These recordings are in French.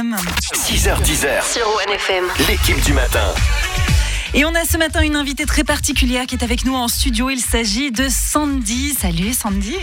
FM. 6h10 sur OneFM. l'équipe du matin. Et on a ce matin une invitée très particulière qui est avec nous en studio. Il s'agit de Sandy. Salut Sandy.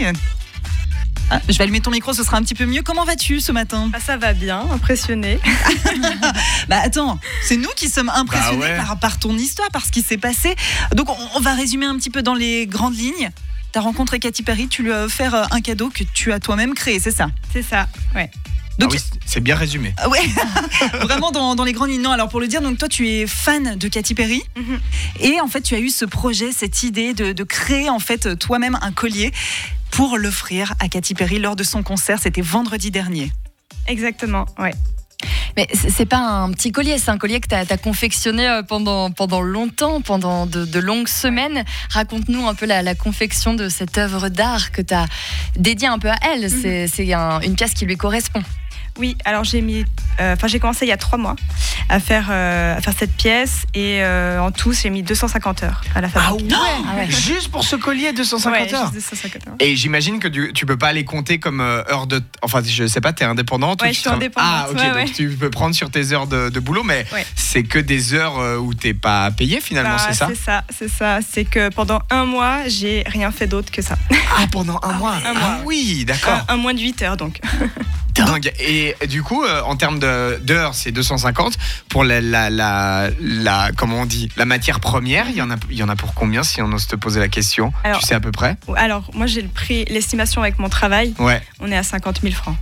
Je vais allumer ton micro, ce sera un petit peu mieux. Comment vas-tu ce matin ? Ça va bien, impressionnée. Attends, c'est nous qui sommes impressionnés par ton histoire, par ce qui s'est passé. Donc on va résumer un petit peu dans les grandes lignes. T'as rencontré Katy Perry, tu lui as offert un cadeau que tu as toi-même créé, c'est ça ? C'est ça, ouais. Donc, c'est bien résumé. Ouais, vraiment dans les grandes lignes. Non, alors pour le dire, donc toi tu es fan de Katy Perry et en fait tu as eu ce projet, cette idée de créer en fait toi-même un collier pour l'offrir à Katy Perry lors de son concert. C'était vendredi dernier. Exactement, ouais. Mais c'est pas un petit collier, c'est un collier que tu as confectionné pendant longtemps, pendant de longues semaines. Raconte-nous un peu la confection de cette œuvre d'art que tu as dédiée un peu à elle. C'est une pièce qui lui correspond. Oui, alors j'ai commencé il y a 3 mois à faire cette pièce et en tout j'ai mis 250 heures à la fabrique. Ah ouais. Juste pour ce collier 250 heures. Juste 250 heures. Et j'imagine que tu peux pas les compter comme heures de... Enfin, je sais pas, t'es indépendante? Ouais, je suis indépendante. Ah, ok, donc tu peux prendre sur tes heures de boulot, mais c'est que des heures où t'es pas payé finalement, c'est ça? C'est ça. C'est que pendant 1 mois, j'ai rien fait d'autre que ça. Ah, pendant 1 mois. Un mois. Ah oui, d'accord. Un mois de 8 heures donc. Dingue. Et du coup, en termes d'heures, c'est 250. Pour comment on dit, la matière première, il y en a pour combien, si on ose te poser la question? Tu sais à peu près? Alors, moi, j'ai l'estimation avec mon travail. Ouais. On est à 50 000 francs.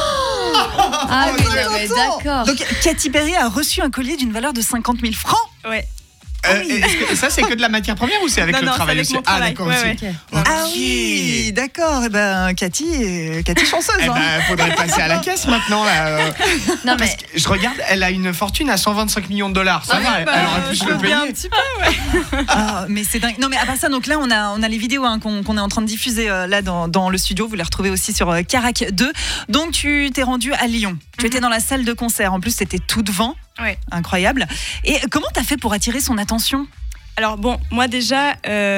Ah oui, mais d'accord. Donc Katy Perry a reçu un collier d'une valeur de 50 000 francs. Ouais. Est-ce que ça, c'est que de la matière première ou c'est avec le travail avec aussi? mon travail. D'accord. Ouais. Okay. Ah oui, d'accord. Katy chanceuse. Faudrait passer à la caisse maintenant là. Non, parce que je regarde, elle a une fortune à 125 millions de dollars. Ça va, elle aurait pu se le payer. Un petit peu, Mais c'est dingue. Non, mais à part ça, donc là, on a les vidéos qu'on est en train de diffuser là dans le studio. Vous les retrouvez aussi sur Carac 2. Donc tu t'es rendu à Lyon. Tu étais dans la salle de concert. En plus, c'était tout devant. Ouais. Incroyable. Et comment t'as fait pour attirer son attention ? Alors bon, moi déjà,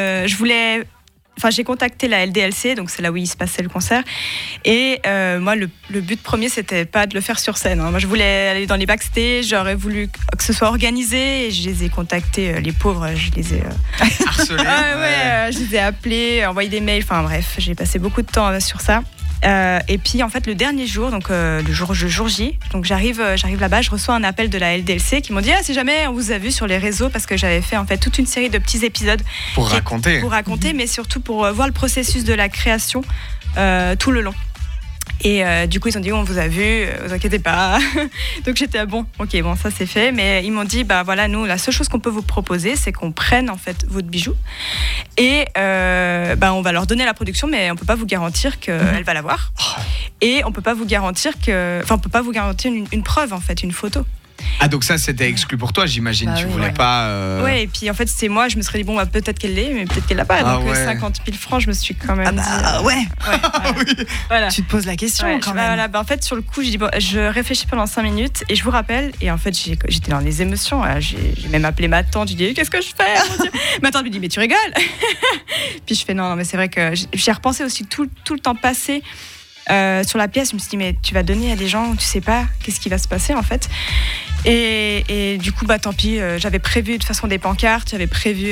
j'ai contacté la LDLC, donc c'est là où il se passait le concert. Et moi, le but premier, c'était pas de le faire sur scène. Moi, je voulais aller dans les backstage. J'aurais voulu que ce soit organisé. Et je les ai contactés, les pauvres. Je les ai harcelés. Je les ai appelés, envoyé des mails. Enfin bref, j'ai passé beaucoup de temps sur ça. Et puis en fait le dernier jour, donc le jour J, donc j'arrive là-bas, je reçois un appel de la LDLC qui m'ont dit si jamais on vous a vu sur les réseaux, parce que j'avais fait en fait toute une série de petits épisodes pour raconter, mais surtout pour voir le processus de la création tout le long. Et du coup ils ont dit on vous a vu, vous inquiétez pas. Donc j'étais bon ça c'est fait, mais ils m'ont dit voilà, nous la seule chose qu'on peut vous proposer c'est qu'on prenne en fait votre bijou et on va leur donner la production, mais on peut pas vous garantir qu'elle va l'avoir et on peut pas vous garantir une preuve en fait, une photo. Ah, donc ça c'était exclu pour toi, j'imagine. Tu voulais pas. Ouais, et puis en fait c'est moi, je me serais dit peut-être qu'elle l'est, mais peut-être qu'elle l'a pas. Donc 50 000 francs, je me suis quand même dit. Voilà. Tu te poses la question quand même. En fait sur le coup, je réfléchis pendant 5 minutes et je vous rappelle. Et en fait j'étais dans les émotions. J'ai même appelé ma tante. Je dis qu'est-ce que je fais, mon Dieu. Ma tante me dit mais tu rigoles. Puis je fais non, mais c'est vrai que j'ai repensé aussi tout le temps passé. Sur la pièce, je me suis dit mais tu vas donner à des gens, tu sais pas qu'est-ce qui va se passer en fait. Et du coup tant pis, j'avais prévu de toute façon des pancartes, j'avais prévu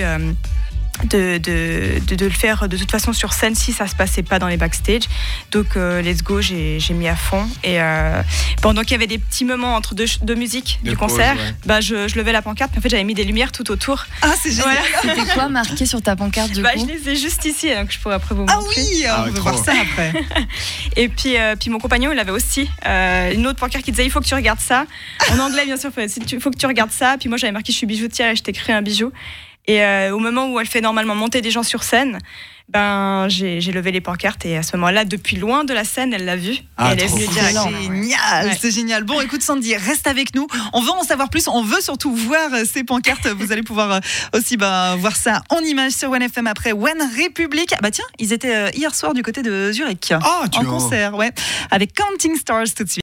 de le faire de toute façon sur scène si ça se passait pas dans les backstage. Donc let's go, j'ai mis à fond. Et pendant qu'il y avait des petits moments entre deux musiques du concert, je levais la pancarte, mais en fait j'avais mis des lumières tout autour. Ah, c'est génial. Voilà. C'était quoi marqué sur ta pancarte du coup? Je les ai juste ici, donc je pourrais après vous montrer. Ah oui, on veut voir ça après. Et puis mon compagnon, il avait aussi une autre pancarte qui disait il faut que tu regardes ça. En anglais bien sûr, il faut que tu regardes ça. Puis moi j'avais marqué je suis bijoutière et je t'ai créé un bijou. Et au moment où elle fait normalement monter des gens sur scène, j'ai levé les pancartes et à ce moment-là, depuis loin de la scène, elle l'a vu. Et elle est venue direct. Génial, c'est génial. Bon, écoute Sandy, reste avec nous. On veut en savoir plus. On veut surtout voir ces pancartes. Vous allez pouvoir aussi voir ça en images sur OneFM après One Republic. Tiens, ils étaient hier soir du côté de Zurich en concert, avec Counting Stars tout de suite.